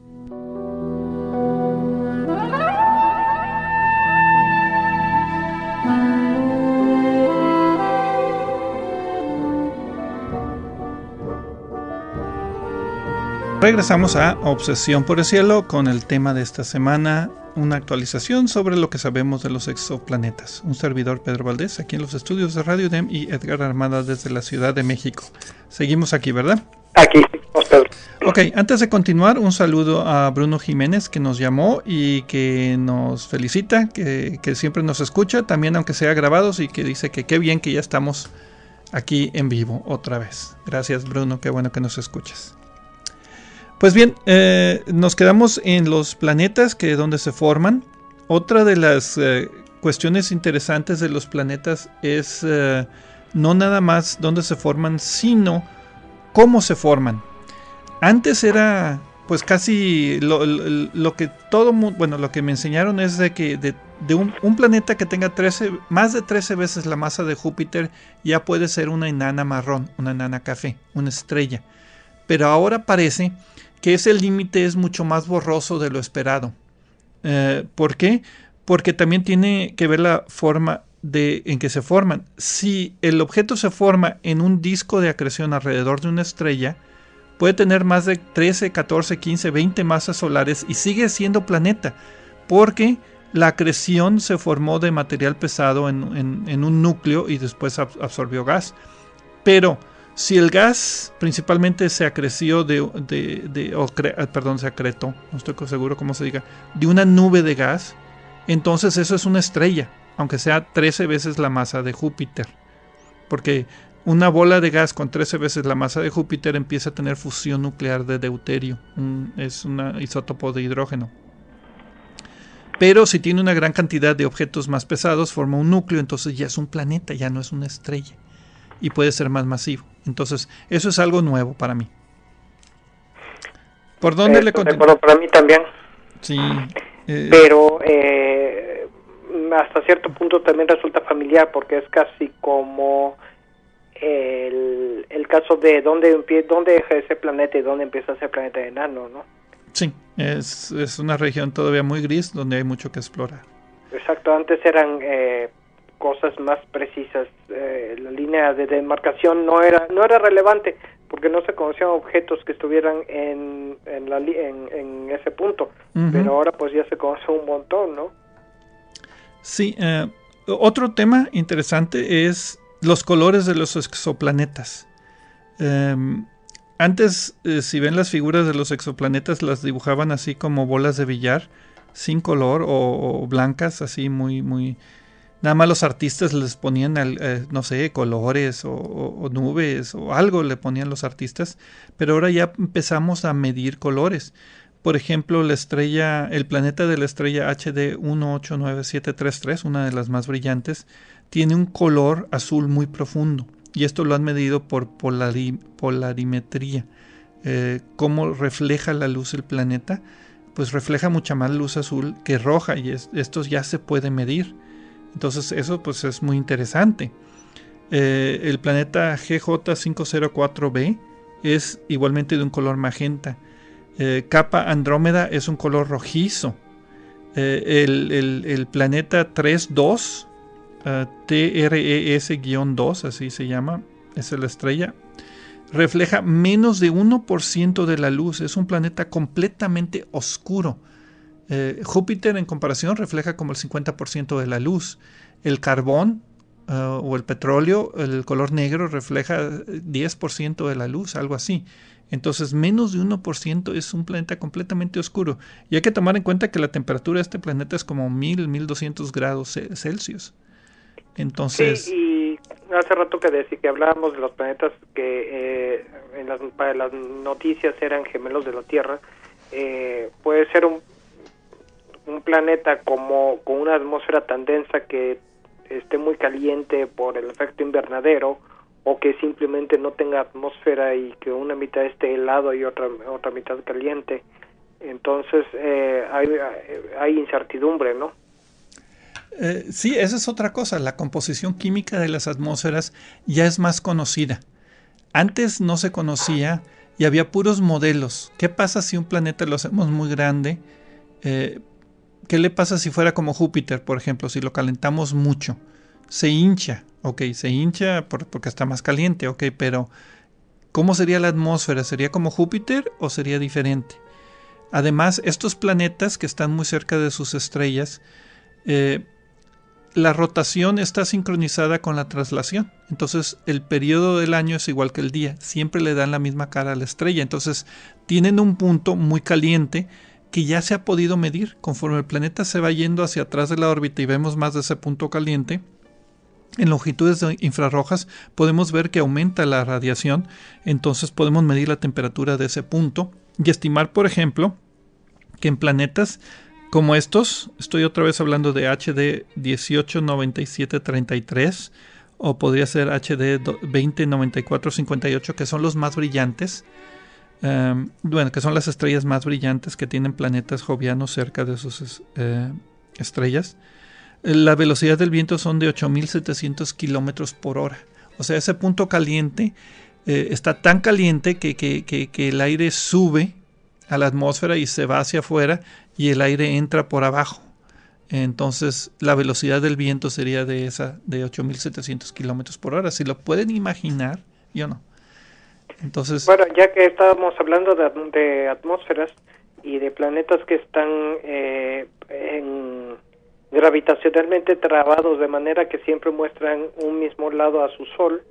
Regresamos a Obsesión por el Cielo con el tema de esta semana, una actualización sobre lo que sabemos de los exoplanetas. Un servidor, Pedro Valdés, aquí en los estudios de Radio UDEM, y Edgar Armada desde la Ciudad de México. Seguimos aquí, ¿verdad? Aquí, Pedro. Ok, antes de continuar, un saludo a Bruno Jiménez, que nos llamó y que nos felicita, que siempre nos escucha, también aunque sea grabados, y que dice que qué bien que ya estamos aquí en vivo otra vez. Gracias, Bruno, qué bueno que nos escuchas. Pues bien, nos quedamos en los planetas, que donde se forman. Otra de las cuestiones interesantes de los planetas es no nada más dónde se forman, sino cómo se forman. Antes era pues casi lo que todo mundo, bueno, lo que me enseñaron es de que de un planeta que tenga más de 13 veces la masa de Júpiter ya puede ser una enana marrón, una enana café, una estrella. Pero ahora parece que ese límite es mucho más borroso de lo esperado. ¿Por qué? Porque también tiene que ver la forma en que se forman. Si el objeto se forma en un disco de acreción alrededor de una estrella, puede tener más de 13, 14, 15, 20 masas solares y sigue siendo planeta, porque la acreción se formó de material pesado en un núcleo y después absorbió gas. Pero si el gas principalmente se acreció se acretó, no estoy seguro cómo se diga, de una nube de gas, entonces eso es una estrella, aunque sea 13 veces la masa de Júpiter. Porque una bola de gas con 13 veces la masa de Júpiter empieza a tener fusión nuclear de deuterio, es un isótopo de hidrógeno. Pero si tiene una gran cantidad de objetos más pesados, forma un núcleo, entonces ya es un planeta, ya no es una estrella. Y puede ser más masivo. Entonces, eso es algo nuevo para mí. ¿Por dónde le continúo? Bueno, para mí también. Sí. Pero hasta cierto punto también resulta familiar, porque es casi como el caso de dónde deja ese planeta y dónde empieza ese planeta enano, ¿no? Sí, es una región todavía muy gris donde hay mucho que explorar. Exacto, antes eran cosas más precisas. La línea de demarcación no era relevante porque no se conocían objetos que estuvieran en ese punto. Uh-huh. Pero ahora pues ya se conoce un montón, ¿no? Sí, otro tema interesante es los colores de los exoplanetas. Antes, si ven las figuras de los exoplanetas, las dibujaban así como bolas de billar, sin color o blancas, así muy... Nada más los artistas les ponían, no sé, colores o nubes o algo le ponían los artistas, pero ahora ya empezamos a medir colores. Por ejemplo, el planeta de la estrella HD 189733, una de las más brillantes, tiene un color azul muy profundo. Y esto lo han medido por polarimetría. Cómo refleja la luz el planeta, pues refleja mucha más luz azul que roja, y esto ya se puede medir. Entonces eso pues es muy interesante. El planeta GJ504b es igualmente de un color magenta. Kappa Andrómeda es un color rojizo. El planeta 3-2, TRES-2, así se llama, es la estrella, refleja menos de 1% de la luz. Es un planeta completamente oscuro. Júpiter, en comparación, refleja como el 50% de la luz. El carbón o el petróleo, el color negro, refleja 10% de la luz, algo así. Entonces, menos de 1% es un planeta completamente oscuro. Y hay que tomar en cuenta que la temperatura de este planeta es como 1200 grados Celsius. Entonces, sí, y hace rato que hablábamos de los planetas que para las noticias eran gemelos de la Tierra. Puede ser un planeta con una atmósfera tan densa que esté muy caliente por el efecto invernadero, o que simplemente no tenga atmósfera y que una mitad esté helado y otra mitad caliente. Entonces hay incertidumbre, ¿no? Sí, esa es otra cosa. La composición química de las atmósferas ya es más conocida. Antes no se conocía y había puros modelos. ¿Qué pasa si un planeta lo hacemos muy grande? ¿Qué le pasa si fuera como Júpiter, por ejemplo, si lo calentamos mucho? Se hincha, se hincha porque está más caliente, pero ¿cómo sería la atmósfera? ¿Sería como Júpiter o sería diferente? Además, estos planetas que están muy cerca de sus estrellas, la rotación está sincronizada con la traslación. Entonces, el periodo del año es igual que el día. Siempre le dan la misma cara a la estrella. Entonces, tienen un punto muy caliente que ya se ha podido medir. Conforme el planeta se va yendo hacia atrás de la órbita y vemos más de ese punto caliente, en longitudes infrarrojas podemos ver que aumenta la radiación. Entonces podemos medir la temperatura de ese punto y estimar, por ejemplo, que en planetas como estos, estoy otra vez hablando de HD 189733 o podría ser HD 209458, que son los más brillantes, que son las estrellas más brillantes que tienen planetas jovianos cerca de sus estrellas. La velocidad del viento son de 8.700 kilómetros por hora. O sea, ese punto caliente está tan caliente que el aire sube a la atmósfera y se va hacia afuera y el aire entra por abajo. Entonces, la velocidad del viento sería de 8.700 kilómetros por hora. Si lo pueden imaginar, yo no. Entonces, bueno, ya que estábamos hablando de atmósferas y de planetas que están gravitacionalmente trabados, de manera que siempre muestran un mismo lado a su Sol.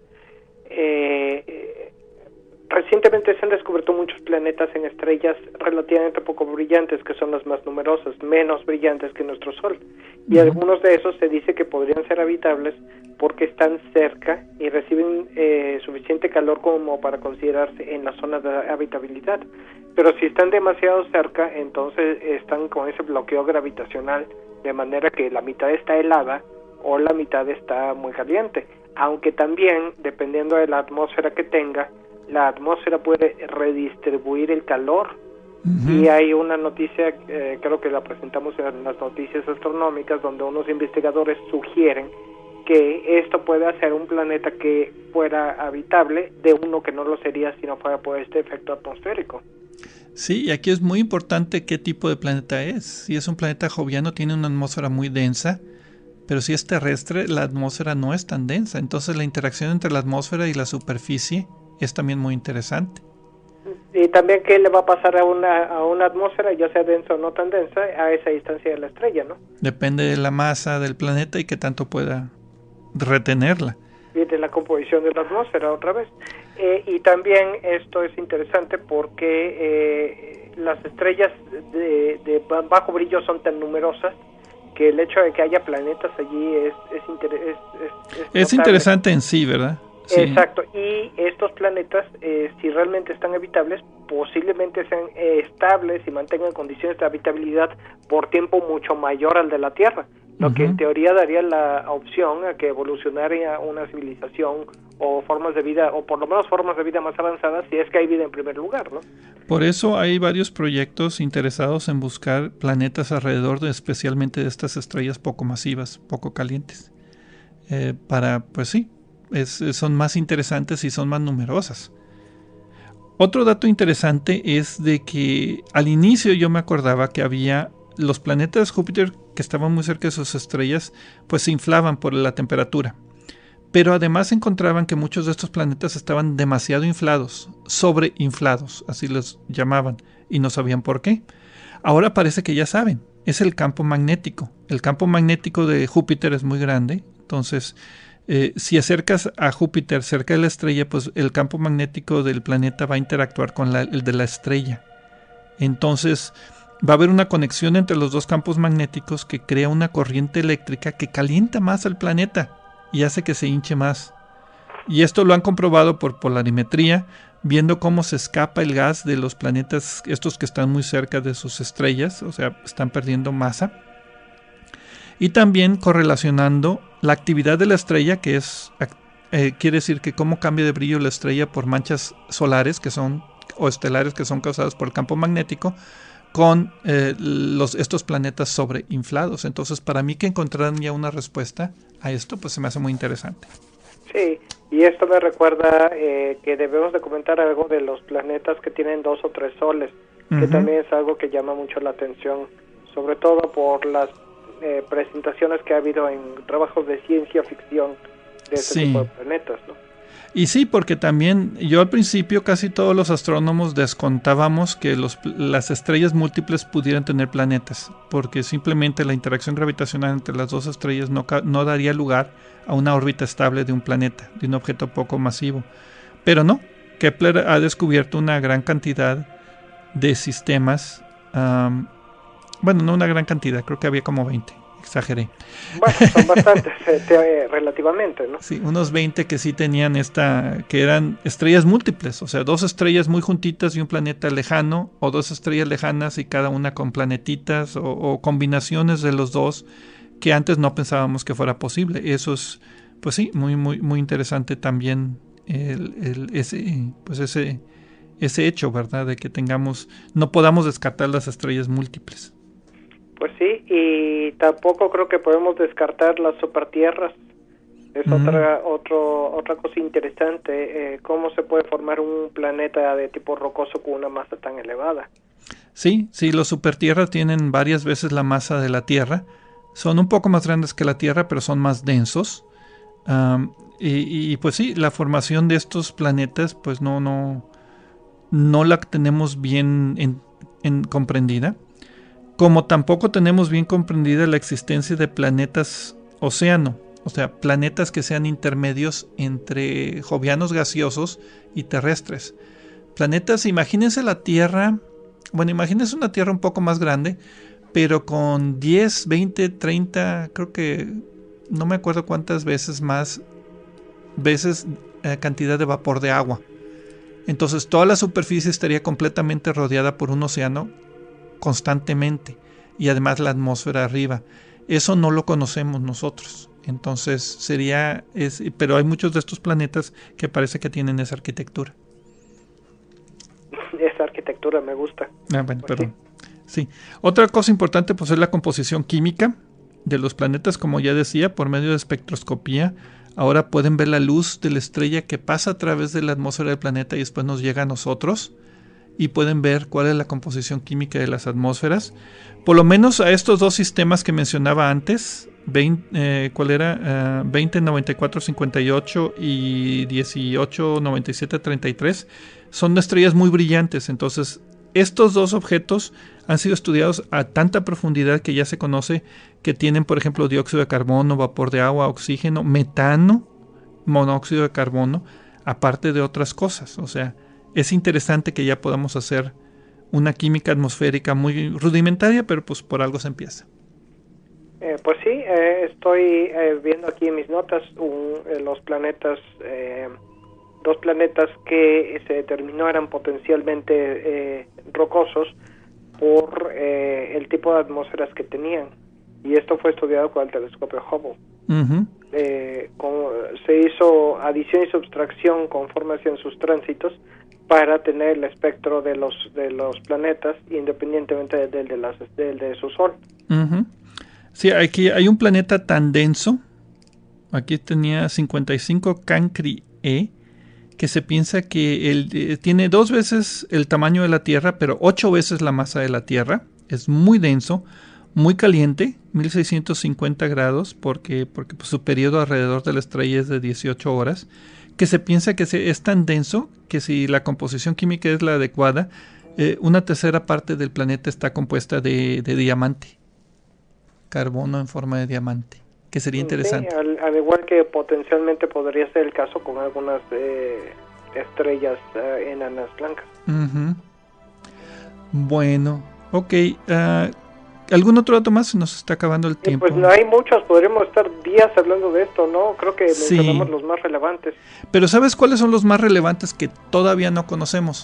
Recientemente se han descubierto muchos planetas en estrellas relativamente poco brillantes, que son las más numerosas, menos brillantes que nuestro Sol. Y algunos de esos se dice que podrían ser habitables porque están cerca y reciben suficiente calor como para considerarse en la zona de habitabilidad. Pero si están demasiado cerca, entonces están con ese bloqueo gravitacional, de manera que la mitad está helada o la mitad está muy caliente. Aunque también, dependiendo de la atmósfera que tenga, la atmósfera puede redistribuir el calor. Y hay una noticia, creo que la presentamos en las noticias astronómicas, donde unos investigadores sugieren que esto puede hacer un planeta que fuera habitable de uno que no lo sería si no fuera por este efecto atmosférico. Sí, y aquí es muy importante qué tipo de planeta es. Si es un planeta joviano, tiene una atmósfera muy densa, pero si es terrestre, la atmósfera no es tan densa. Entonces la interacción entre la atmósfera y la superficie es también muy interesante. Y también qué le va a pasar a una atmósfera, ya sea densa o no tan densa, a esa distancia de la estrella, ¿no? Depende de la masa del planeta y qué tanto pueda retenerla. Y de la composición de la atmósfera otra vez. Y también esto es interesante porque las estrellas de bajo brillo son tan numerosas que el hecho de que haya planetas allí es interesante en sí, ¿verdad? Sí. Exacto, y estos planetas, si realmente están habitables, posiblemente sean estables y mantengan condiciones de habitabilidad por tiempo mucho mayor al de la Tierra, lo que en teoría daría la opción a que evolucionara una civilización o formas de vida, o por lo menos formas de vida más avanzadas, si es que hay vida en primer lugar, ¿no? Por eso hay varios proyectos interesados en buscar planetas alrededor especialmente de estas estrellas poco masivas, poco calientes, para, pues sí, son más interesantes y son más numerosas. Otro dato interesante es de que al inicio yo me acordaba que había los planetas Júpiter que estaban muy cerca de sus estrellas, pues se inflaban por la temperatura. Pero además encontraban que muchos de estos planetas estaban demasiado inflados, sobreinflados, así los llamaban, y no sabían por qué. Ahora parece que ya saben, es el campo magnético. El campo magnético de Júpiter es muy grande, entonces si acercas a Júpiter cerca de la estrella, pues el campo magnético del planeta va a interactuar con el de la estrella. Entonces va a haber una conexión entre los dos campos magnéticos que crea una corriente eléctrica que calienta más al planeta y hace que se hinche más. Y esto lo han comprobado por polarimetría, viendo cómo se escapa el gas de los planetas, estos que están muy cerca de sus estrellas, o sea, están perdiendo masa. Y también correlacionando la actividad de la estrella, que es quiere decir que cómo cambia de brillo la estrella por manchas solares que son o estelares que son causadas por el campo magnético, con estos planetas sobreinflados. Entonces, para mí que encontraran ya una respuesta a esto, pues se me hace muy interesante. Sí, y esto me recuerda que debemos de comentar algo de los planetas que tienen 2 o 3 soles, que también es algo que llama mucho la atención, sobre todo por las presentaciones que ha habido en trabajos de ciencia ficción de este tipo de planetas, ¿no? Y sí, porque también yo al principio casi todos los astrónomos descontábamos que las estrellas múltiples pudieran tener planetas, porque simplemente la interacción gravitacional entre las dos estrellas no daría lugar a una órbita estable de un planeta, de un objeto poco masivo. Pero no, Kepler ha descubierto una gran cantidad de sistemas, bueno, no una gran cantidad, creo que había como 20. Exageré. Bueno, son bastantes relativamente, ¿no? Sí, unos 20 que sí tenían que eran estrellas múltiples, o sea, 2 estrellas muy juntitas y un planeta lejano, o 2 estrellas lejanas y cada una con planetitas, o combinaciones de los dos que antes no pensábamos que fuera posible. Eso es, pues sí, muy, muy, muy interesante también ese hecho, ¿verdad? De que no podamos descartar las estrellas múltiples. Pues sí, y tampoco creo que podemos descartar las supertierras. Es otra cosa interesante, cómo se puede formar un planeta de tipo rocoso con una masa tan elevada. Sí, los supertierras tienen varias veces la masa de la Tierra. Son un poco más grandes que la Tierra, pero son más densos. Y pues sí, la formación de estos planetas, pues no la tenemos bien comprendida. Como tampoco tenemos bien comprendida la existencia de planetas océano, o sea, planetas que sean intermedios entre jovianos gaseosos y terrestres. Planetas, imagínense la Tierra, bueno, imagínense una Tierra un poco más grande, pero con 10, 20, 30, creo que no me acuerdo cuántas veces cantidad de vapor de agua. Entonces toda la superficie estaría completamente rodeada por un océano constantemente, y además la atmósfera arriba. Eso no lo conocemos nosotros. Entonces pero hay muchos de estos planetas que parece que tienen esa arquitectura. Esa arquitectura me gusta. Bueno, perdón. Sí. Otra cosa importante pues es la composición química de los planetas, como ya decía, por medio de espectroscopía. Ahora pueden ver la luz de la estrella que pasa a través de la atmósfera del planeta y después nos llega a nosotros. Y pueden ver cuál es la composición química de las atmósferas. Por lo menos a estos 2 sistemas que mencionaba antes, 209458 y 189733, son estrellas muy brillantes. Entonces, estos 2 objetos han sido estudiados a tanta profundidad que ya se conoce que tienen, por ejemplo, dióxido de carbono, vapor de agua, oxígeno, metano, monóxido de carbono, aparte de otras cosas. O sea, es interesante que ya podamos hacer una química atmosférica muy rudimentaria, pero pues por algo se empieza. Pues sí, estoy viendo aquí en mis notas los planetas, 2 planetas que se determinó eran potencialmente rocosos por el tipo de atmósferas que tenían. Y esto fue estudiado con el telescopio Hubble. Se hizo adición y subtracción conforme hacían sus tránsitos para tener el espectro de los planetas independientemente del de su Sol. Sí, aquí hay un planeta tan denso Aquí tenía 55 Cancri E, que se piensa que tiene 2 veces el tamaño de la Tierra, pero 8 veces la masa de la Tierra. Es muy denso, muy caliente, 1650 grados, porque pues, su periodo alrededor de la estrella es de 18 horas, que se piensa que es tan denso que si la composición química es la adecuada, una tercera parte del planeta está compuesta de diamante, carbono en forma de diamante, que sería interesante. Sí, al igual que potencialmente podría ser el caso con algunas estrellas enanas blancas. Uh-huh. Bueno, ok. ¿Algún otro dato más? Se nos está acabando el tiempo. Pues no hay muchos, podríamos estar días hablando de esto, ¿no? Creo que mencionamos los más relevantes. Pero ¿sabes cuáles son los más relevantes que todavía no conocemos?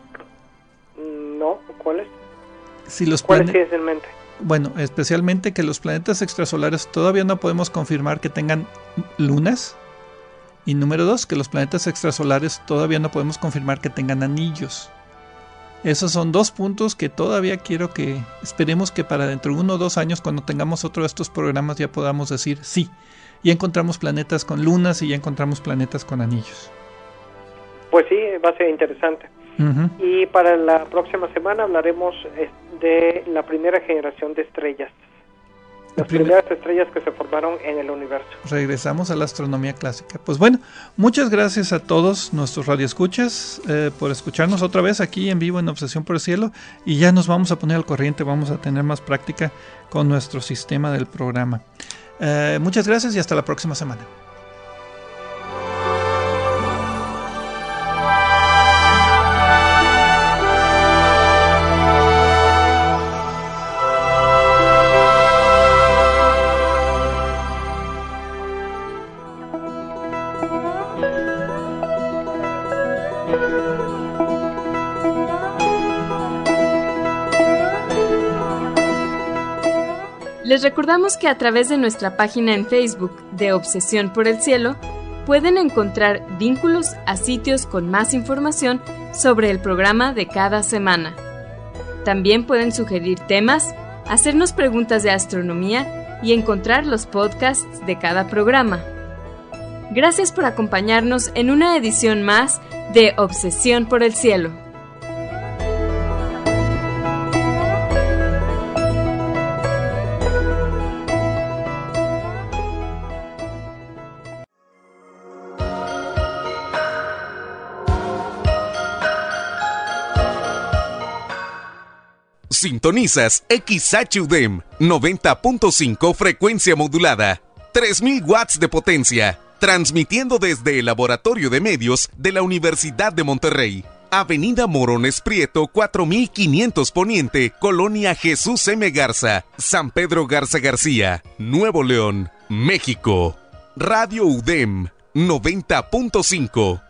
No, ¿cuáles? ¿Cuáles tienes en mente? Bueno, especialmente que los planetas extrasolares todavía no podemos confirmar que tengan lunas. Y número 2, que los planetas extrasolares todavía no podemos confirmar que tengan anillos. Esos son 2 puntos que todavía quiero que esperemos que para dentro de 1 o 2 años, cuando tengamos otro de estos programas, ya podamos decir sí. Ya encontramos planetas con lunas y ya encontramos planetas con anillos. Pues sí, va a ser interesante. Uh-huh. Y para la próxima semana hablaremos de la primera generación de estrellas. Las primeras estrellas que se formaron en el universo. Regresamos a la astronomía clásica. Pues bueno, muchas gracias a todos nuestros radioescuchas por escucharnos otra vez aquí en vivo en Obsesión por el Cielo. Y ya nos vamos a poner al corriente, vamos a tener más práctica con nuestro sistema del programa. Muchas gracias y hasta la próxima semana. Les recordamos que a través de nuestra página en Facebook de Obsesión por el Cielo pueden encontrar vínculos a sitios con más información sobre el programa de cada semana. También pueden sugerir temas, hacernos preguntas de astronomía y encontrar los podcasts de cada programa. Gracias por acompañarnos en una edición más de Obsesión por el Cielo. Sintonizas XHUDEM 90.5 frecuencia modulada, 3000 watts de potencia, transmitiendo desde el Laboratorio de Medios de la Universidad de Monterrey, Avenida Morones Prieto 4500 Poniente, Colonia Jesús M. Garza, San Pedro Garza García, Nuevo León, México. Radio UDEM 90.5.